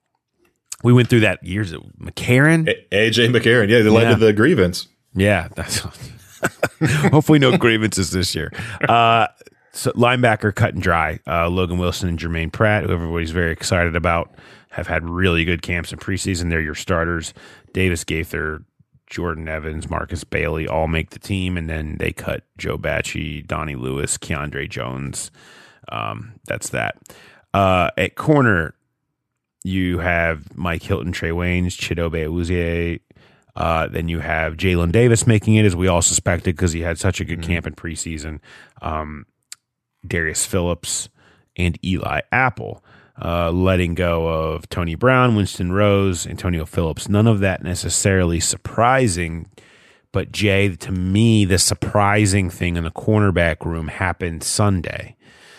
we went through that years ago. McCarron? A J McCarron. Yeah, they led yeah. to the grievance. Yeah. That's hopefully no grievances this year. Uh, so linebacker cut and dry. Uh, Logan Wilson and Jermaine Pratt, who everybody's very excited about, have had really good camps in preseason. They're your starters. Davis Gaither, Jordan Evans, Marcus Bailey all make the team, and then they cut Joe Bachie, Donnie Lewis, Keandre Jones. Um, that's that. Uh, at corner, you have Mike Hilton, Trey Waynes, Chidobe Awuzie. Uh, then you have Jalen Davis making it, as we all suspected, because he had such a good mm-hmm. camp in preseason. Um, Darius Phillips and Eli Apple. Uh, letting go of Tony Brown, Winston Rose, Antonio Phillips. None of that necessarily surprising, but Jay, to me, the surprising thing in the cornerback room happened Sunday,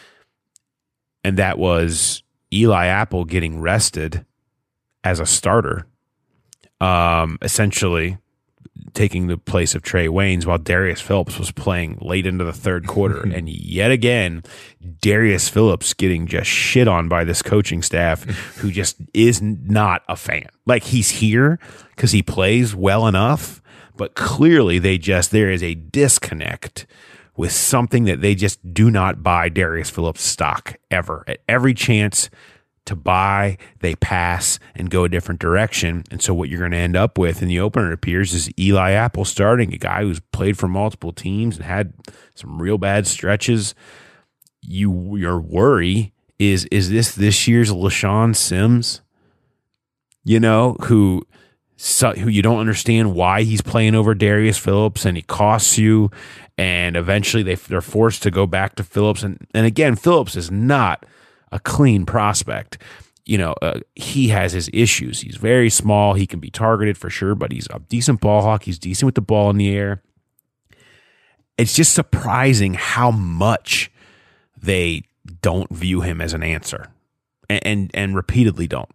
and that was Eli Apple getting rested as a starter, um, essentially taking the place of Trey Waynes while Darius Phillips was playing late into the third quarter. And yet again, Darius Phillips getting just shit on by this coaching staff who just is not a fan. Like, he's here because he plays well enough, but clearly they just, there is a disconnect with something that they just do not buy Darius Phillips stock ever. At every chance to buy, they pass and go a different direction. And so what you're going to end up with in the opener, it appears, is Eli Apple starting, a guy who's played for multiple teams and had some real bad stretches. You, your worry is, is this this year's LaShawn Sims, you know, who, who you don't understand why he's playing over Darius Phillips, and he costs you, and eventually they, they're forced to go back to Phillips. And, and again, Phillips is not a clean prospect. You know, uh, he has his issues. He's very small. He can be targeted for sure, but he's a decent ball hawk. He's decent with the ball in the air. It's just surprising how much they don't view him as an answer, and and, and repeatedly don't.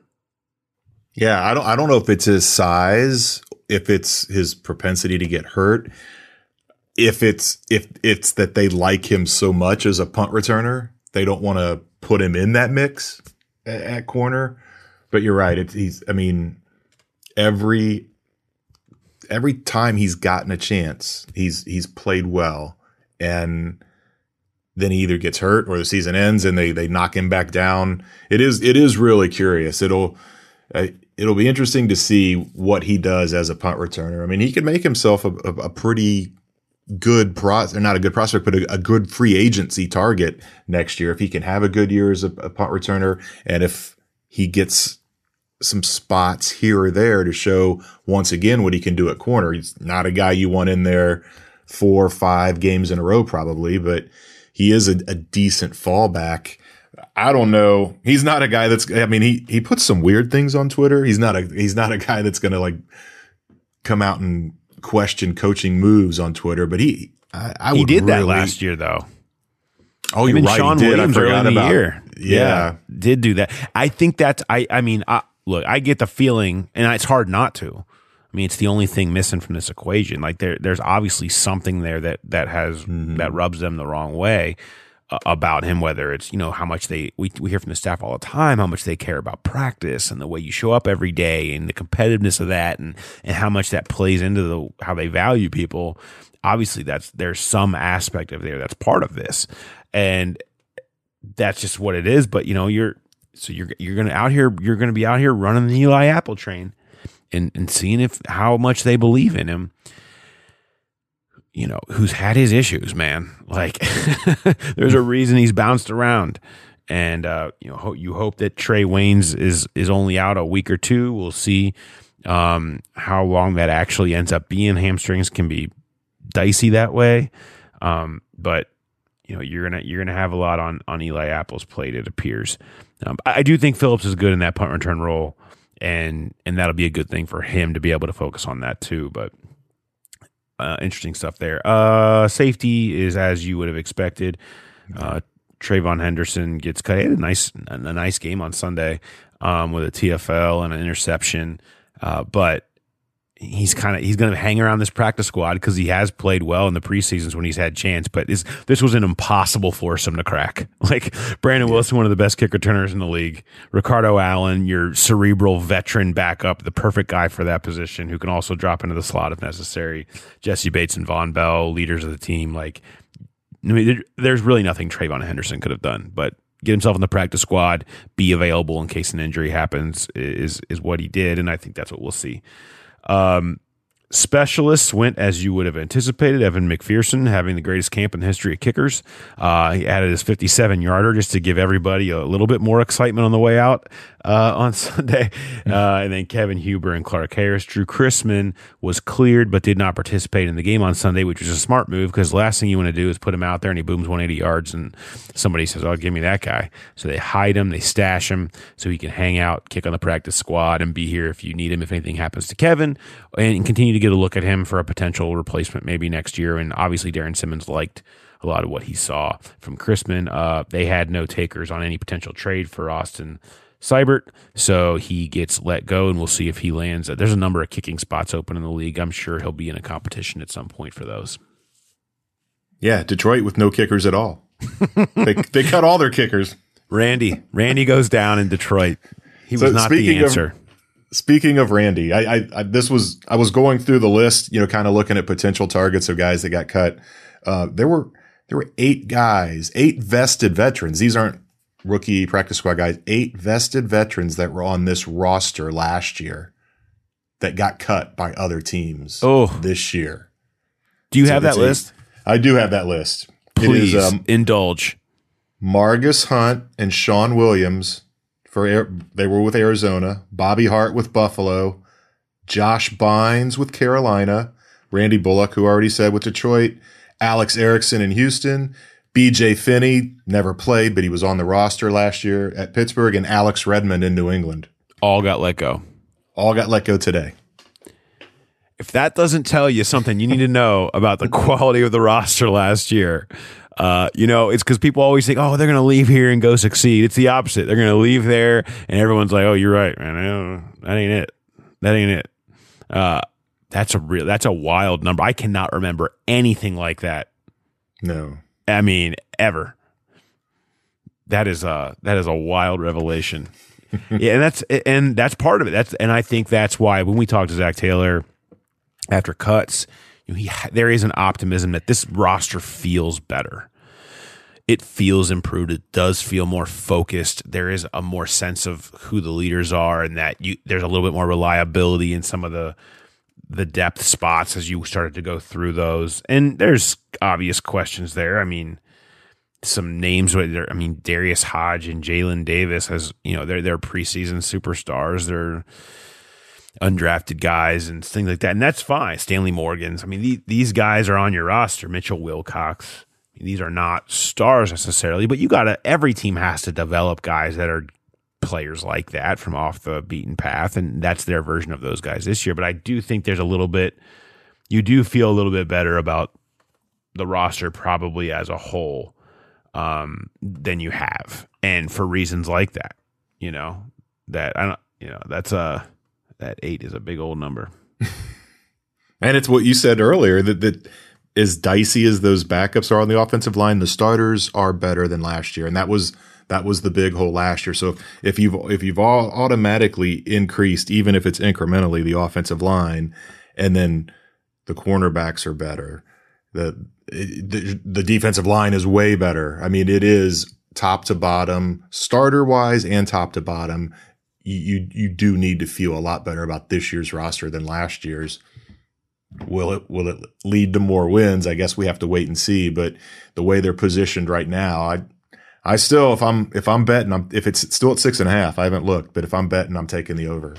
Yeah, I don't. I don't know if it's his size, if it's his propensity to get hurt, if it's if it's that they like him so much as a punt returner, they don't want to put him in that mix at, at corner. But you're right. It's he's. I mean, every every time he's gotten a chance, he's he's played well, and then he either gets hurt or the season ends and they they knock him back down. It is it is really curious. It'll. Uh, It'll be interesting to see what he does as a punt returner. I mean, he could make himself a, a, a pretty good pro, or not a good prospect, but a, a good free agency target next year if he can have a good year as a, a punt returner, and if he gets some spots here or there to show once again what he can do at corner. He's not a guy you want in there four or five games in a row, probably, but he is a, a decent fallback. I don't know. He's not a guy that's, I mean, he, he puts some weird things on Twitter. He's not a, he's not a guy that's going to like come out and question coaching moves on Twitter, but he, I, I he would did really, that last year though. Oh, Him you're and right. Sean he did. Williams I forgot early in the about year. Yeah. yeah. Did do that. I think that's, I, I mean, I, look, I get the feeling, and it's hard not to. I mean, it's the only thing missing from this equation. Like there, there's obviously something there that, that has, mm-hmm. that rubs them the wrong way about him, whether it's, you know, how much they, we, we hear from the staff all the time, how much they care about practice and the way you show up every day and the competitiveness of that, and, and how much that plays into the, how they value people. Obviously that's, there's some aspect of there that's part of this, and that's just what it is. But you know, you're, so you're, you're going to out here, you're going to be out here running the Eli Apple train and, and seeing if, how much they believe in him. You know, who's had his issues, man. Like, there's a reason he's bounced around, and uh, you know, ho- you hope that Trey Waynes is is only out a week or two. We'll see um, how long that actually ends up being. Hamstrings can be dicey that way, um, but you know, you're gonna you're gonna have a lot on on Eli Apple's plate. It appears. Um, I, I do think Phillips is good in that punt return role, and and that'll be a good thing for him to be able to focus on that too. But. Uh, interesting stuff there. Uh, safety is as you would have expected. Uh, Trayvon Henderson gets cut. He had a nice, a nice game on Sunday um, with a T F L and an interception. Uh, but he's kind of he's going to hang around this practice squad because he has played well in the preseasons when he's had chance. But this this was an impossible foursome to crack. Like Brandon Wilson, one of the best kick returners in the league. Ricardo Allen, your cerebral veteran backup, the perfect guy for that position, who can also drop into the slot if necessary. Jesse Bates and Von Bell, leaders of the team. Like, I mean, there, there's really nothing Trayvon Henderson could have done, but get himself in the practice squad, be available in case an injury happens is is what he did, and I think that's what we'll see. Um, specialists went as you would have anticipated. Evan McPherson having the greatest camp in the history of kickers. Uh, he added his fifty-seven yarder just to give everybody a little bit more excitement on the way out uh, on Sunday. Uh, and then Kevin Huber and Clark Harris. Drew Chrisman was cleared but did not participate in the game on Sunday, which was a smart move because the last thing you want to do is put him out there and he booms one hundred eighty yards and somebody says, oh, give me that guy. So they hide him, they stash him so he can hang out, kick on the practice squad, and be here if you need him if anything happens to Kevin, and continue to get a look at him for a potential replacement maybe next year. And obviously Darren Simmons liked a lot of what he saw from Chrisman. Uh, they had no takers on any potential trade for Austin Seibert, so he gets let go, and we'll see if he lands. There's a number of kicking spots open in the league. I'm sure he'll be in a competition at some point for those. Yeah, Detroit with no kickers at all. they they cut all their kickers. Randy, Randy goes down in Detroit. He So was not the answer. Of, speaking of Randy, I, I, I this was I was going through the list, you know, kind of looking at potential targets of guys that got cut. Uh, there were there were eight guys, eight vested veterans. These aren't rookie practice squad guys. Eight vested veterans that were on this roster last year that got cut by other teams. Oh, this year. Do you So have that it's list? A, I do have that list. Please it is, um, indulge. Margus Hunt and Sean Williams for Air, they were with Arizona. Bobby Hart with Buffalo. Josh Bynes with Carolina. Randy Bullock, who already said with Detroit. Alex Erickson in Houston. B J Finney never played, but he was on the roster last year at Pittsburgh, and Alex Redmond in New England. All got let go. All got let go today. If that doesn't tell you something you need to know about the quality of the roster last year, uh, you know, it's because people always think, oh, they're going to leave here and go succeed. It's the opposite. They're going to leave there, and everyone's like, oh, you're right, man. That ain't it. That ain't it. Uh, that's a real. That's a wild number. I cannot remember anything like that. No. I mean, ever. That is a that is a wild revelation. Yeah, and that's and that's part of it. That's and I think that's why when we talked to Zach Taylor after cuts, you know, he, there is an optimism that this roster feels better. It feels improved. It does feel more focused. There is a more sense of who the leaders are, and that you there's a little bit more reliability in some of the the depth spots as you started to go through those. And there's obvious questions there. I mean, some names. I mean, Darius Hodge and Jalen Davis, as you know, they're they're preseason superstars. They're undrafted guys and things like that, and that's fine. Stanley Morgans. I mean, the, these guys are on your roster. Mitchell Wilcox. I mean, these are not stars necessarily, but you got to. Every team has to develop guys that are players like that from off the beaten path, and that's their version of those guys this year. But I do think there's a little bit. You do feel a little bit better about the roster probably as a whole um, than you have, and for reasons like that. You know that I don't. You know that's a. That eight is a big old number. And it's what you said earlier, that, that as dicey as those backups are on the offensive line, the starters are better than last year. And that was that was the big hole last year. So if you've if you've all automatically increased, even if it's incrementally, the offensive line, and then the cornerbacks are better, the the, the defensive line is way better. I mean, it is top to bottom, starter wise and top to bottom. You you do need to feel a lot better about this year's roster than last year's. Will it will it lead to more wins? I guess we have to wait and see. But the way they're positioned right now, I I still if I'm if I'm betting, I'm, if it's still at six and a half, I haven't looked, but if I'm betting, I'm taking the over.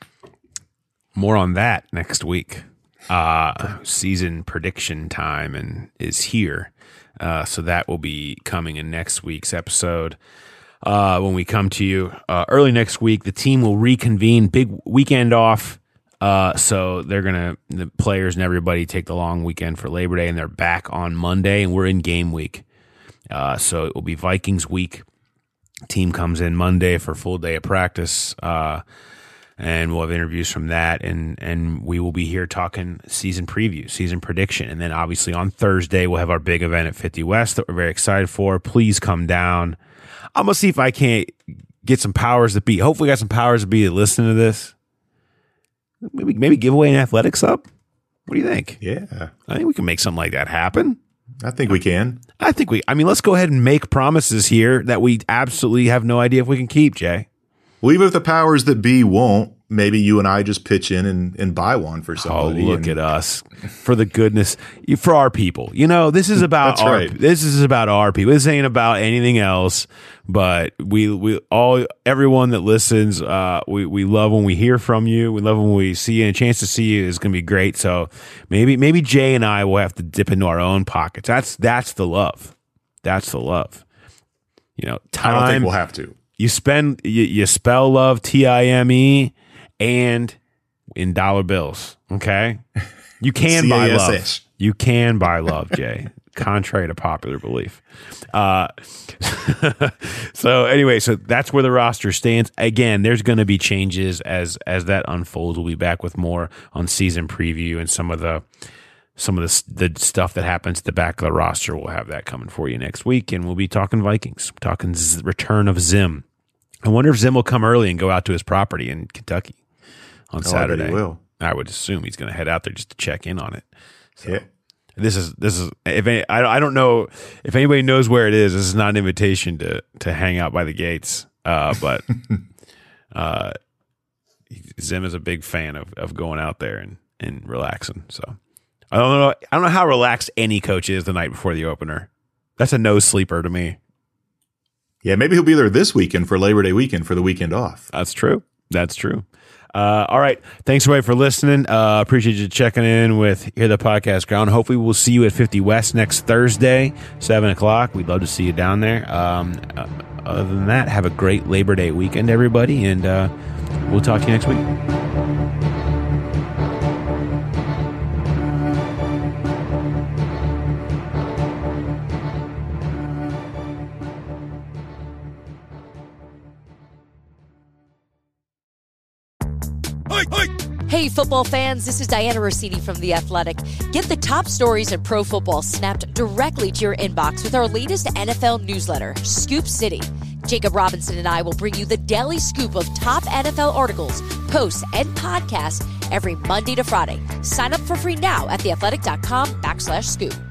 More on that next week. Uh, season prediction time and is here, uh, so that will be coming in next week's episode. Uh, when we come to you uh, early next week, the team will reconvene. Big weekend off, uh, so they're gonna the players and everybody take the long weekend for Labor Day, and they're back on Monday, and we're in game week. Uh, so it will be Vikings week. Team comes in Monday for a full day of practice, uh, and we'll have interviews from that, and and we will be here talking season preview, season prediction, and then obviously on Thursday we'll have our big event at fifty West that we're very excited for. Please come down. I'm going to see if I can't get some powers that be. Hopefully, got some powers that be to listen to this. Maybe, maybe give away an athletics up. What do you think? Yeah. I think we can make something like that happen. I think we can. I think we, I mean, let's go ahead and make promises here that we absolutely have no idea if we can keep, Jay. Well, even if the powers that be won't, maybe you and I just pitch in and, and buy one for somebody. Oh, look and, at us. For the goodness, for our people. You know, this is about That's our, right. this is about our people. This ain't about anything else, but we, we all, everyone that listens, uh, we, we love when we hear from you. We love when we see you, and a chance to see you is going to be great. So maybe, maybe Jay and I will have to dip into our own pockets. That's, that's the love. That's the love. You know, time. I don't think we'll have to. You spend, you, you spell love, T I M E, and in dollar bills, okay? You can buy love. You can buy love, Jay, contrary to popular belief. Uh, so anyway, so that's where the roster stands. Again, there's going to be changes as as that unfolds. We'll be back with more on season preview and some of the some of the, the stuff that happens at the back of the roster. We'll have that coming for you next week, and we'll be talking Vikings, talking Z- return of Zim. I wonder if Zim will come early and go out to his property in Kentucky on Oh, Saturday. I bet he will. I would assume he's going to head out there just to check in on it. So Yeah. this is this is if any, I I don't know if anybody knows where it is. This is not an invitation to to hang out by the gates. Uh, but uh, Zim is a big fan of of going out there and and relaxing. So I don't know. I don't know how relaxed any coach is the night before the opener. That's a no sleeper to me. Yeah, maybe he'll be there this weekend for Labor Day weekend for the weekend off. That's true. That's true. Uh, all right. Thanks, everybody, for listening. Uh, appreciate you checking in with Hear the Podcast Ground. Hopefully, we'll see you at fifty West next Thursday, seven o'clock. We'd love to see you down there. Um, uh, other than that, have a great Labor Day weekend, everybody, and uh, we'll talk to you next week. Hey, football fans, this is Diana Rossini from The Athletic. Get the top stories in pro football snapped directly to your inbox with our latest N F L newsletter, Scoop City. Jacob Robinson and I will bring you the daily scoop of top N F L articles, posts, and podcasts every Monday to Friday. Sign up for free now at theathletic.com backslash scoop.